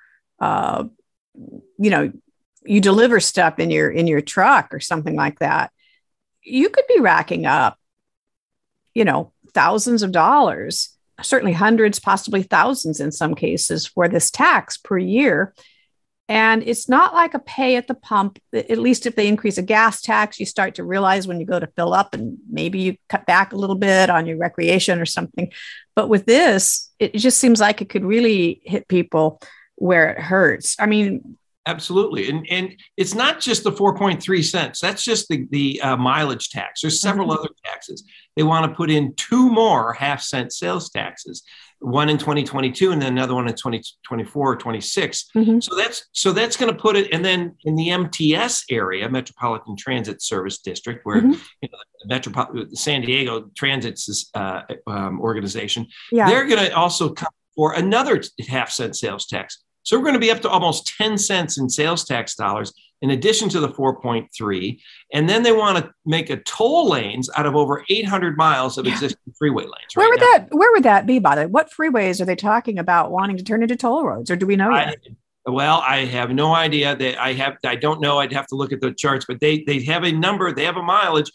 you deliver stuff in your truck or something like that. You could be racking up, thousands of dollars, certainly hundreds, possibly thousands in some cases, for this tax per year. And it's not like a pay at the pump. At least if they increase a gas tax, you start to realize when you go to fill up, and maybe you cut back a little bit on your recreation or something. But with this, it just seems like it could really hit people where it hurts. I mean, absolutely. And it's not just the 4.3 cents. That's just the mileage tax. There's several other taxes. They want to put in 2 more half-cent sales taxes, one in 2022 and then another one in 2024 or 26. So that's going to put it, and then in the MTS area, Metropolitan Transit Service District, where the San Diego Transit's organization, they're going to also come for another half-cent sales tax. So we're going to be up to almost 10 cents in sales tax dollars in addition to the 4.3. And then they want to make a toll lanes out of over 800 miles of existing freeway lanes. Where would that be, by the way? What freeways are they talking about wanting to turn into toll roads, or do we know yet? I have no idea. I don't know. I'd have to look at the charts, but they have a number. They have a mileage,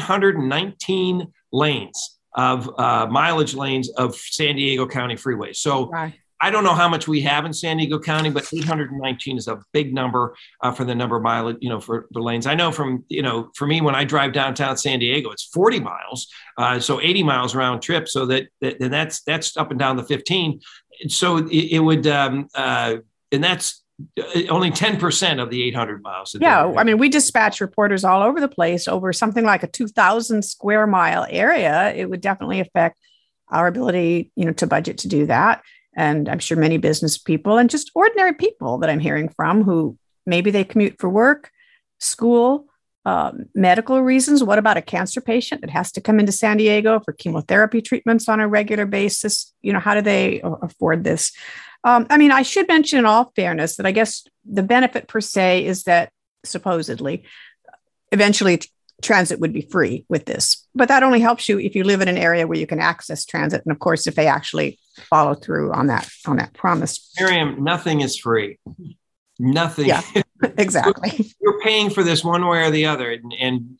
819 lanes of mileage lanes of San Diego County freeways. So right. I don't know how much we have in San Diego County, but 819 is a big number for the number of mileage, for lanes. I know for me, when I drive downtown San Diego, it's 40 miles. So 80 miles round trip. So that's up and down the 15. So it would, and that's only 10% of the 800 miles. Yeah. I mean, we dispatch reporters all over the place over something like a 2,000 square mile area. It would definitely affect our ability, to budget to do that. And I'm sure many business people and just ordinary people that I'm hearing from who maybe they commute for work, school, medical reasons. What about a cancer patient that has to come into San Diego for chemotherapy treatments on a regular basis? How do they afford this? I should mention in all fairness that I guess the benefit per se is that supposedly eventually transit would be free with this, but that only helps you if you live in an area where you can access transit. And of course, if they actually follow through on that promise. Miriam, nothing is free. Nothing. Yeah, exactly. You're paying for this one way or the other. And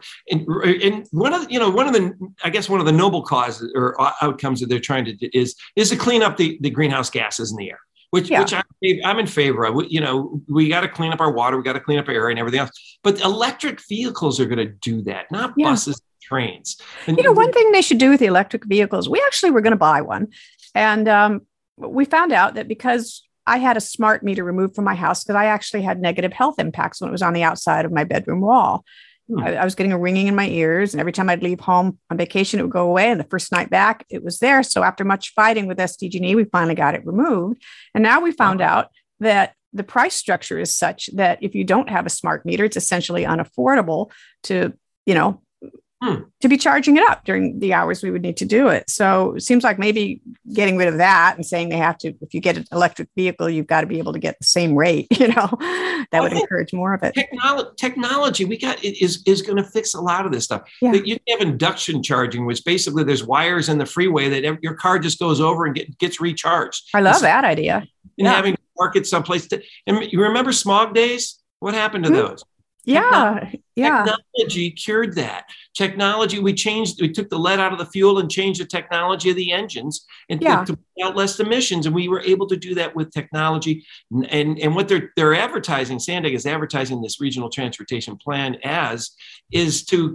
one of the noble causes or outcomes that they're trying to do is to clean up the greenhouse gases in the air. Which I'm in favor of. We got to clean up our water, we got to clean up our air and everything else. But electric vehicles are going to do that, not buses and trains. And, one thing they should do with the electric vehicles, we actually were going to buy one. And we found out that because I had a smart meter removed from my house, because I actually had negative health impacts when it was on the outside of my bedroom wall. I was getting a ringing in my ears, and every time I'd leave home on vacation, it would go away. And the first night back, it was there. So after much fighting with SDG&E, we finally got it removed. And now we found out that the price structure is such that if you don't have a smart meter, it's essentially unaffordable to be charging it up during the hours we would need to do it. So it seems like maybe getting rid of that and saying they have to, if you get an electric vehicle, you've got to be able to get the same rate, that would encourage more of it. Technology is going to fix a lot of this stuff. Yeah. You have induction charging, which basically there's wires in the freeway that your car just goes over and gets recharged. I love that idea. And having to park it someplace. And you remember smog days? What happened to those? Yeah. Technology cured that. Technology, we took the lead out of the fuel and changed the technology of the engines and to put out less emissions. And we were able to do that with technology. And what they're advertising, Sandig is advertising this regional transportation plan is to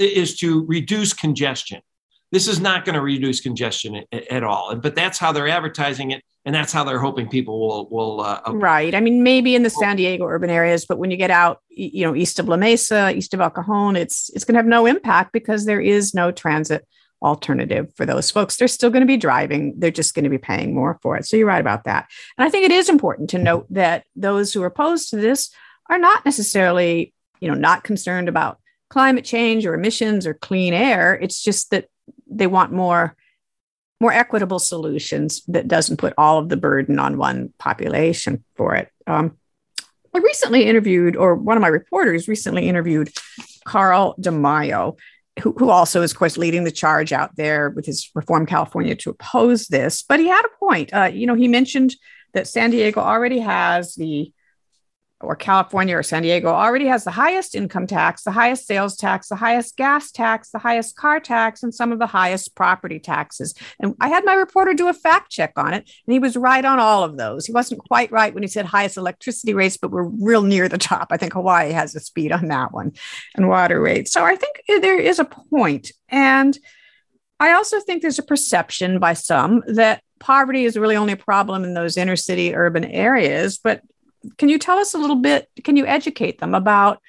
reduce congestion. This is not going to reduce congestion at all. But that's how they're advertising it. And that's how they're hoping people will. Right. I mean, maybe in the San Diego urban areas, but when you get out, east of La Mesa, east of El Cajon, it's going to have no impact because there is no transit alternative for those folks. They're still going to be driving. They're just going to be paying more for it. So you're right about that. And I think it is important to note that those who are opposed to this are not necessarily, not concerned about climate change or emissions or clean air. It's just that they want more equitable solutions that doesn't put all of the burden on one population for it. I recently interviewed, or one of my reporters recently interviewed Carl DeMaio, who also is, of course, leading the charge out there with his Reform California to oppose this. But he had a point. He mentioned that San Diego already has California or San Diego already has the highest income tax, the highest sales tax, the highest gas tax, the highest car tax, and some of the highest property taxes. And I had my reporter do a fact check on it, and he was right on all of those. He wasn't quite right when he said highest electricity rates, but we're real near the top. I think Hawaii has a speed on that one, and water rates. So I think there is a point. And I also think there's a perception by some that poverty is really only a problem in those inner city urban areas, but can you tell us a little bit, can you educate them about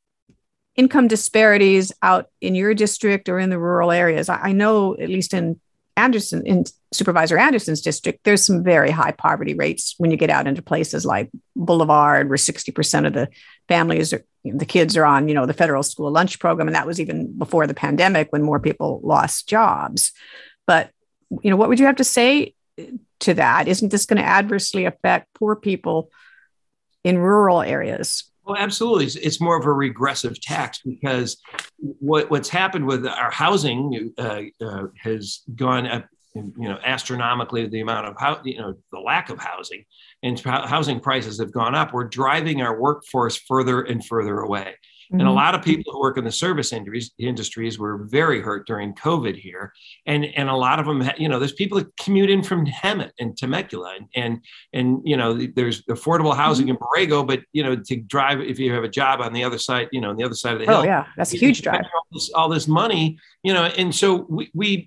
income disparities out in your district or in the rural areas? I know, at least in Supervisor Anderson's district, there's some very high poverty rates when you get out into places like Boulevard, where 60% of the families the kids are on, the federal school lunch program. And that was even before the pandemic when more people lost jobs. But, what would you have to say to that? Isn't this going to adversely affect poor people in rural areas? Well, absolutely. It's more of a regressive tax because what's happened with our housing has gone up, astronomically, the amount of the lack of housing, and housing prices have gone up. We're driving our workforce further and further away. Mm-hmm. And a lot of people who work in the service industries were very hurt during COVID here. And a lot of them, there's people that commute in from Hemet and Temecula and there's affordable housing in Borrego, but, to drive, if you have a job on the other side, on the other side of the hill. Oh yeah, that's a huge drive. All this money, and so we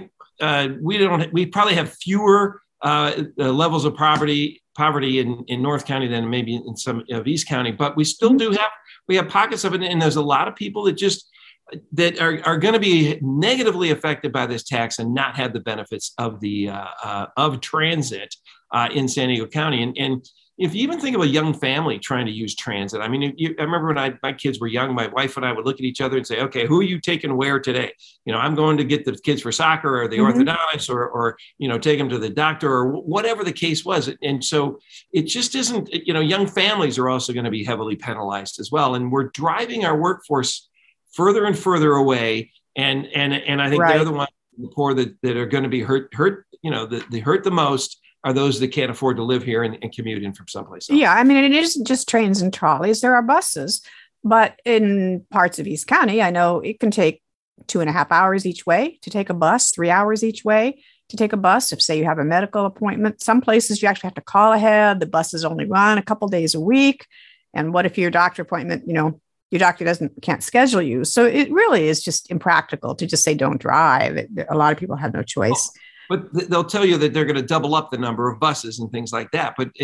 probably have fewer levels of poverty in North County than maybe in some of East County, but we still we have pockets of it. And there's a lot of people that are going to be negatively affected by this tax and not have the benefits of of transit in San Diego County. And if you even think of a young family trying to use transit, I mean, I remember when my kids were young, my wife and I would look at each other and say, okay, who are you taking where today? I'm going to get the kids for soccer or the orthodontist or take them to the doctor or whatever the case was. And so it just isn't, young families are also going to be heavily penalized as well. And we're driving our workforce further and further away. And I think they're the ones, the poor that are going to be hurt, they hurt the most are those that can't afford to live here and commute in from someplace else. Yeah, I mean, it isn't just trains and trolleys. There are buses. But in parts of East County, I know it can take 2.5 hours each way to take a bus, 3 hours each way to take a bus. If, say, you have a medical appointment, some places you actually have to call ahead. The buses only run a couple days a week. And what if your doctor appointment, your doctor can't schedule you? So it really is just impractical to just say don't drive. A lot of people have no choice. But they'll tell you that they're going to double up the number of buses and things like that. But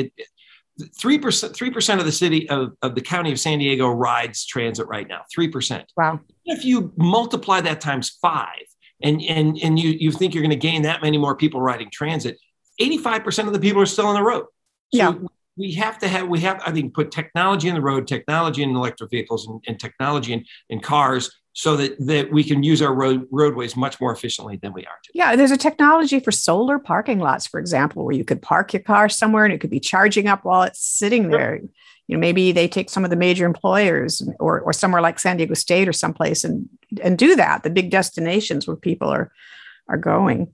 3% of the city of the county of San Diego rides transit right now. 3%. Wow. If you multiply that times 5, and you think you're going to gain that many more people riding transit, 85% of the people are still on the road. So we have, I think, put technology in the road, technology in electric vehicles, and technology in cars, so that we can use our roadways much more efficiently than we are today. Yeah, there's a technology for solar parking lots, for example, where you could park your car somewhere and it could be charging up while it's sitting there. Maybe they take some of the major employers or somewhere like San Diego State or someplace and do that, the big destinations where people are going.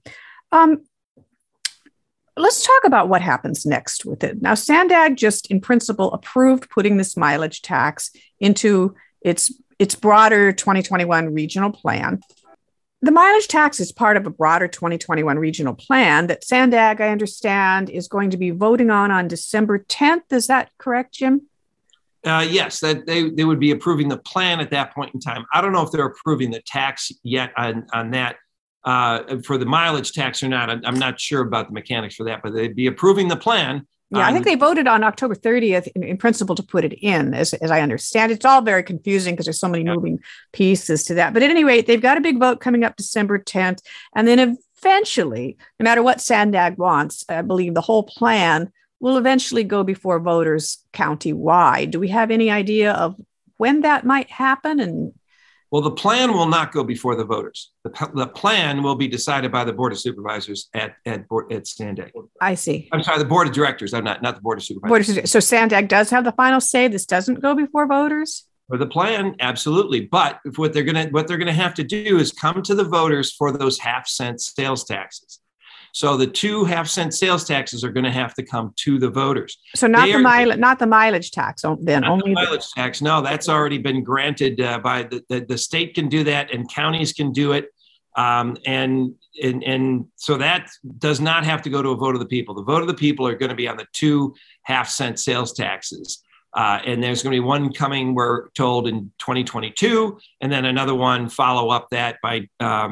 Let's talk about what happens next with it. Now, SANDAG just in principle approved putting this mileage tax into its broader 2021 regional plan. The mileage tax is part of a broader 2021 regional plan that SANDAG, I understand, is going to be voting on December 10th. Is that correct, Jim? Yes, that they would be approving the plan at that point in time. I don't know if they're approving the tax yet on that for the mileage tax or not. I'm not sure about the mechanics for that, but they'd be approving the plan. Yeah, I think they voted on October 30th in principle to put it in, as I understand. It's all very confusing because there's so many moving pieces to that. But at any rate, they've got a big vote coming up December 10th. And then eventually, no matter what SANDAG wants, I believe the whole plan will eventually go before voters county-wide. Do we have any idea of when that might happen? Well, the plan will not go before the voters. The plan will be decided by the Board of Supervisors at SANDAG. I see. I'm sorry, the Board of Directors. I'm not the Board of Supervisors. So SANDAG does have the final say. This doesn't go before voters? For the plan, absolutely. But what they're gonna have to do is come to the voters for those half-cent sales taxes. So the 2 half-cent sales taxes are going to have to come to the voters. So not the mileage tax. Then only the mileage tax. No, that's already been granted by the state can do that, and counties can do it, and so that does not have to go to a vote of the people. The vote of the people are going to be on the 2 half-cent sales taxes. And there's going to be one coming, we're told, in 2022, and then another one follow up that by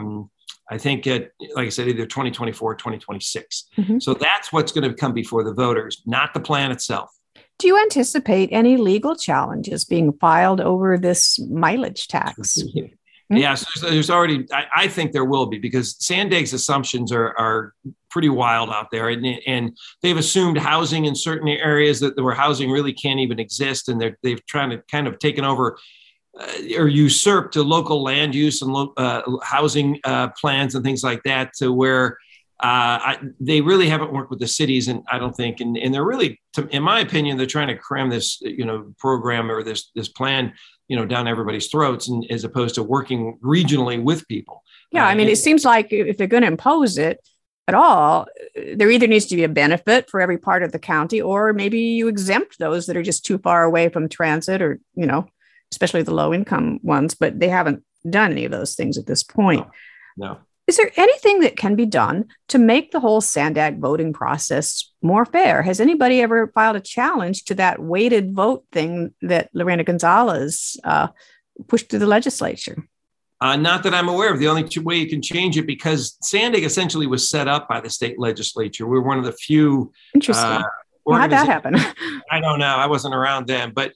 I think, like I said, either 2024 or 2026. Mm-hmm. So that's what's going to come before the voters, not the plan itself. Do you anticipate any legal challenges being filed over this mileage tax? Yes, there's already, I think there will be, because SANDAG's assumptions are pretty wild out there. And they've assumed housing in certain areas where housing really can't even exist. And they've trying to kind of taken over or usurped to local land use and housing plans and things like that, to where they really haven't worked with the cities, and I don't think, and they're really, in my opinion, they're trying to cram this, program or this plan, down everybody's throats, and as opposed to working regionally with people. Yeah, I mean, it seems like if they're going to impose it at all, there either needs to be a benefit for every part of the county, or maybe you exempt those that are just too far away from transit, or especially the low income ones. But they haven't done any of those things at this point. No. Is there anything that can be done to make the whole Sandag voting process more fair? Has anybody ever filed a challenge to that weighted vote thing that Lorena Gonzalez pushed through the legislature? Not that I'm aware of. The only way you can change it, because Sandag essentially was set up by the state legislature. We're one of the few. Interesting. How'd that happen? I don't know. I wasn't around then, but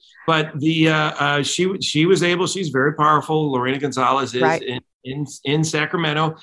the she was able. She's very powerful. Lorena Gonzalez is right. in Sacramento.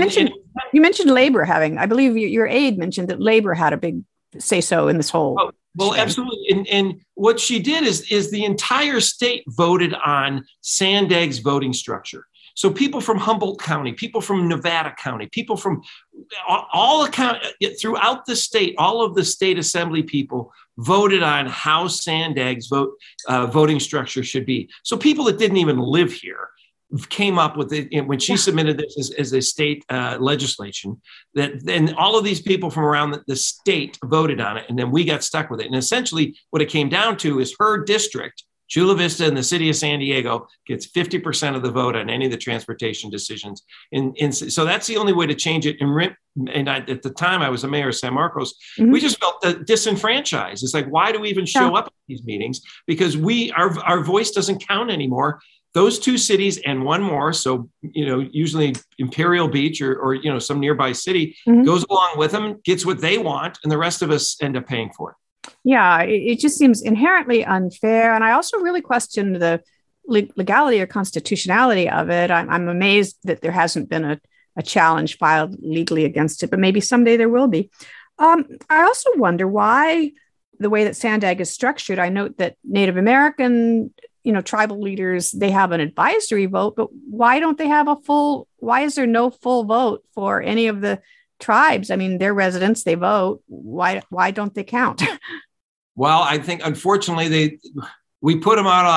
You mentioned labor having. I believe your aide mentioned that labor had a big say so in this whole. Well, absolutely. And what she did is the entire state voted on Sandag's voting structure. So people from Humboldt County, people from Nevada County, people from all throughout the state, all of the state assembly people voted on how Sandag's voting structure should be. So people that didn't even live here came up with it when she submitted this as a state legislation. That then all of these people from around the state voted on it, and then we got stuck with it. And essentially, what it came down to is her district, Chula Vista, and the city of San Diego gets 50% of the vote on any of the transportation decisions. And so that's the only way to change it. And at the time I was a mayor of San Marcos, we just felt disenfranchised. It's like, why do we even show up at these meetings? Because our voice doesn't count anymore. Those two cities and one more, so usually Imperial Beach or some nearby city goes along with them, gets what they want, and the rest of us end up paying for it. Yeah, it just seems inherently unfair. And I also really question the legality or constitutionality of it. I'm amazed that there hasn't been a challenge filed legally against it, but maybe someday there will be. I also wonder why the way that Sandag is structured. I note that Native American, tribal leaders, they have an advisory vote, but why don't they have why is there no full vote for any of the tribes? I mean, they're residents, they vote. Why don't they count? Well, I think unfortunately we put them out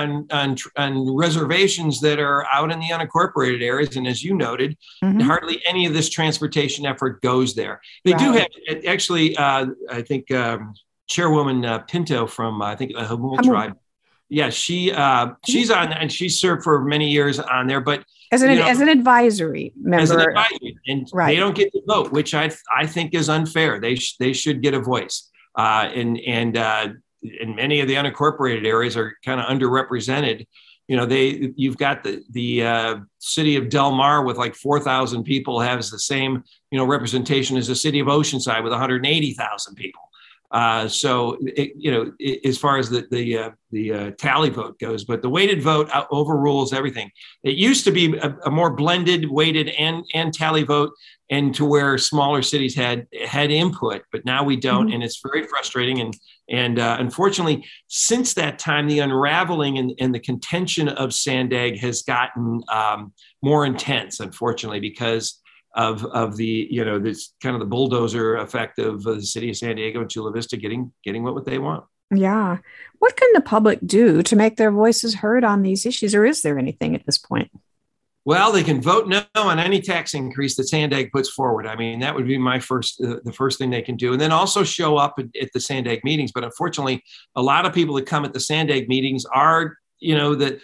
on reservations that are out in the unincorporated areas, and as you noted, hardly any of this transportation effort goes there. They do have actually. I think Chairwoman Pinto from the Hamul tribe. Yeah, she's on, and she served for many years on there, but as an advisory member, and they don't get to vote, which I think is unfair. They should get a voice. And many of the unincorporated areas are kind of underrepresented. You've got the city of Del Mar with like 4,000 people has the same representation as the city of Oceanside with 180,000 people. So as far as the tally vote goes, but the weighted vote overrules everything. It used to be a more blended, weighted and tally vote, and to where smaller cities had input, but now we don't, and it's very frustrating. And unfortunately, since that time, the unraveling and the contention of Sandag has gotten more intense, unfortunately, because of the this kind of the bulldozer effect of the city of San Diego and Chula Vista getting what they want. Yeah. What can the public do to make their voices heard on these issues, or is there anything at this point? Well, they can vote no on any tax increase that Sandag puts forward. I mean, that would be the first thing they can do. And then also show up at the Sandag meetings. But unfortunately, a lot of people that come at the Sandag meetings are, the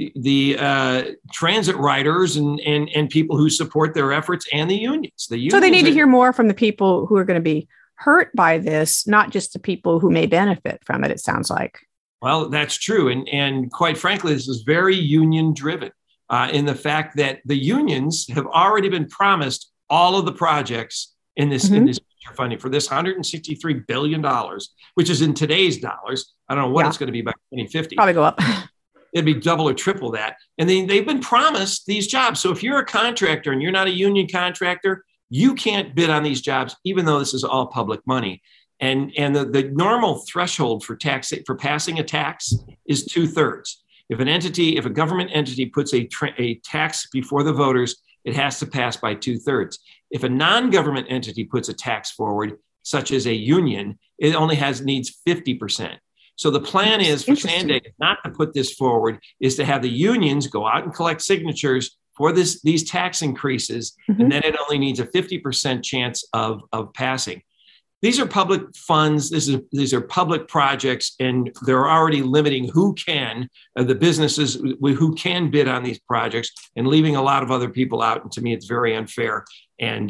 transit riders and people who support their efforts, and the unions. So they need to hear more from the people who are going to be hurt by this, not just the people who may benefit from it, it sounds like. Well, that's true. And quite frankly, this is very union driven. In the fact that the unions have already been promised all of the projects in this future funding for this $163 billion, which is in today's dollars. I don't know what it's going to be by 2050. Probably go up. It'd be double or triple that. And they've been promised these jobs. So if you're a contractor and you're not a union contractor, you can't bid on these jobs, even though this is all public money. And the normal threshold for passing a tax is 2/3. If a government entity puts a tax before the voters, it has to pass by 2/3. If a non-government entity puts a tax forward, such as a union, it only needs 50%. So the plan is for Sandaig not to put this forward, is to have the unions go out and collect signatures for these tax increases, and then it only needs a 50% chance of passing. These are public funds. These are public projects, and they're already limiting who can, the businesses who can bid on these projects, and leaving a lot of other people out. And to me, it's very unfair. And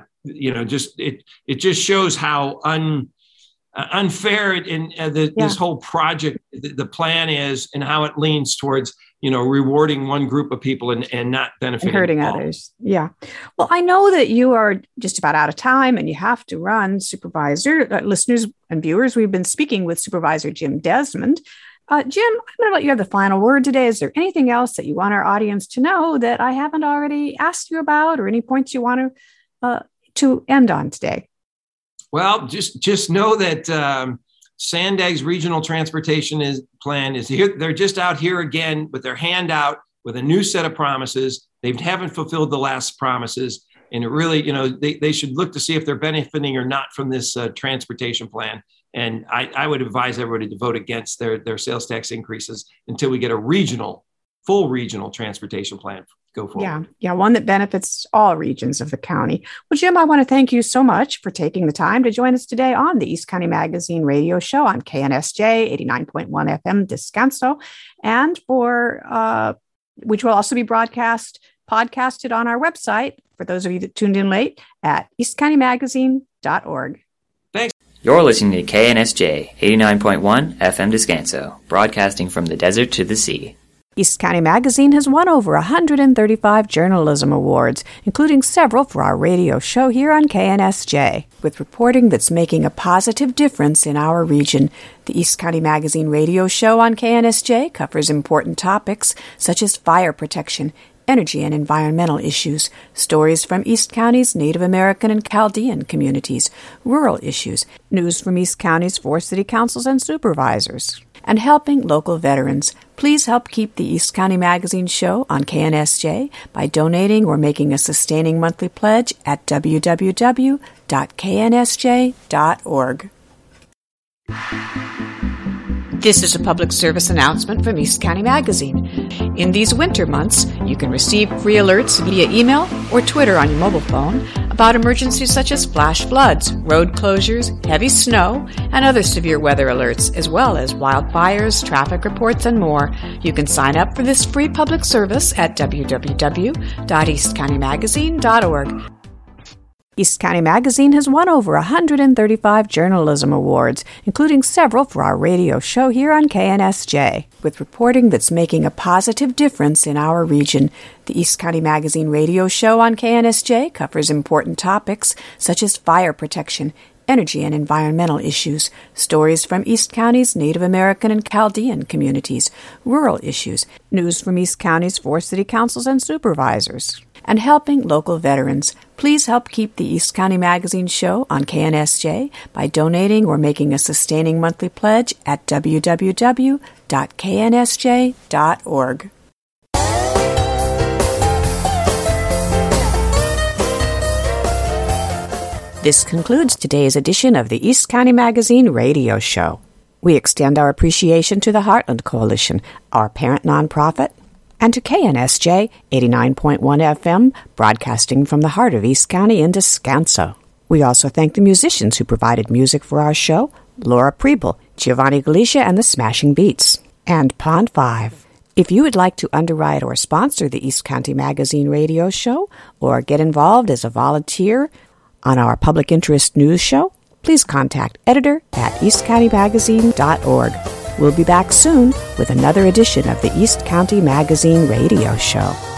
it just shows how unfair this whole project, the plan is, and how it leans towards rewarding one group of people and not benefiting and hurting others. Yeah. Well, I know that you are just about out of time and you have to run. Supervisor, listeners and viewers, we've been speaking with Supervisor Jim Desmond. Jim, I'm going to let you have the final word today. Is there anything else that you want our audience to know that I haven't already asked you about, or any points you want to end on today? Well, just know that Sandaig's regional transportation plan is here. They're just out here again with their hand out with a new set of promises. They haven't fulfilled the last promises. And it really, they should look to see if they're benefiting or not from this transportation plan. And I would advise everybody to vote against their sales tax increases until we get a full regional transportation plan go forward. Yeah, one that benefits all regions of the county. Well, Jim, I want to thank you so much for taking the time to join us today on the East County Magazine radio show on KNSJ 89.1 FM Descanso, and which will also be podcasted on our website for those of you that tuned in late at eastcountymagazine.org. Thanks. You're listening to KNSJ 89.1 FM Descanso, broadcasting from the desert to the sea. East County Magazine has won over 135 journalism awards, including several for our radio show here on KNSJ. With reporting that's making a positive difference in our region, the East County Magazine radio show on KNSJ covers important topics such as fire protection, energy and environmental issues, stories from East County's Native American and Chaldean communities, rural issues, news from East County's 4 city councils and supervisors, and helping local veterans. Please help keep the East County Magazine show on KNSJ by donating or making a sustaining monthly pledge at www.knsj.org. This is a public service announcement from East County Magazine. In these winter months, you can receive free alerts via email or Twitter on your mobile phone about emergencies such as flash floods, road closures, heavy snow, and other severe weather alerts, as well as wildfires, traffic reports, and more. You can sign up for this free public service at www.eastcountymagazine.org. East County Magazine has won over 135 journalism awards, including several for our radio show here on KNSJ. With reporting that's making a positive difference in our region, the East County Magazine radio show on KNSJ covers important topics such as fire protection, energy and environmental issues, stories from East County's Native American and Chaldean communities, rural issues, news from East County's 4 city councils and supervisors, and helping local veterans. Please help keep the East County Magazine show on KNSJ by donating or making a sustaining monthly pledge at www.knsj.org. This concludes today's edition of the East County Magazine radio show. We extend our appreciation to the Heartland Coalition, our parent nonprofit, and to KNSJ 89.1 FM, broadcasting from the heart of East County in Descanso. We also thank the musicians who provided music for our show, Laura Preble, Giovanni Galicia and the Smashing Beats, and Pond 5. If you would like to underwrite or sponsor the East County Magazine radio show, or get involved as a volunteer on our public interest news show, please contact editor@eastcountymagazine.org. We'll be back soon with another edition of the East County Magazine radio show.